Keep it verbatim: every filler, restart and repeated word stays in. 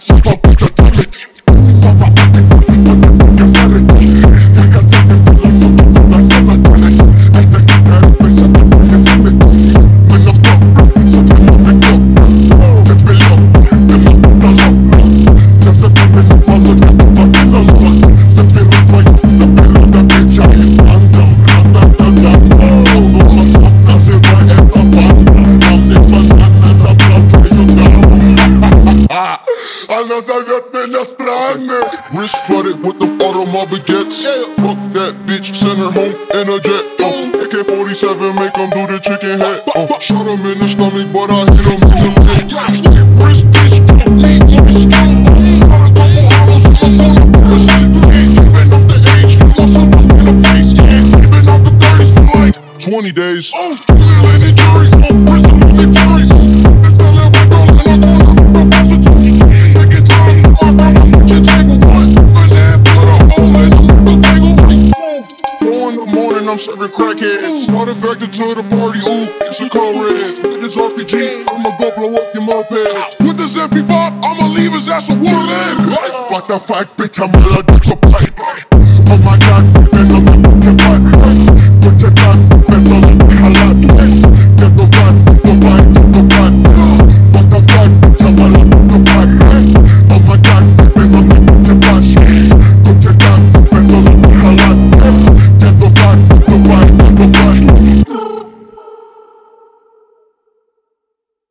Она зовет меня странный. Wrist flooded with the automobile baguettes. Fuck that bitch, send her home in a jet. Uh, A K forty-seven, make him do the chicken head. Uh, shot him in the stomach, but I hit him in the head. Wrist bitch, lean on the stone. Got a couple hollows in my phone. Keeping up the age, lost up in the face. Keeping up the thirties for like twenty days. Oh, feeling injuries, oh, prison on me furies. Been selling windows in the corner. I'm serving crackheads. Artifacted to the party, ooh, it's a car red. Niggas off the G, I'ma go blow up your moped. With this M P five, I'ma leave his ass a warhead. Like, what the fuck, bitch, I'm allergic to pipe. Oh my god, and I'm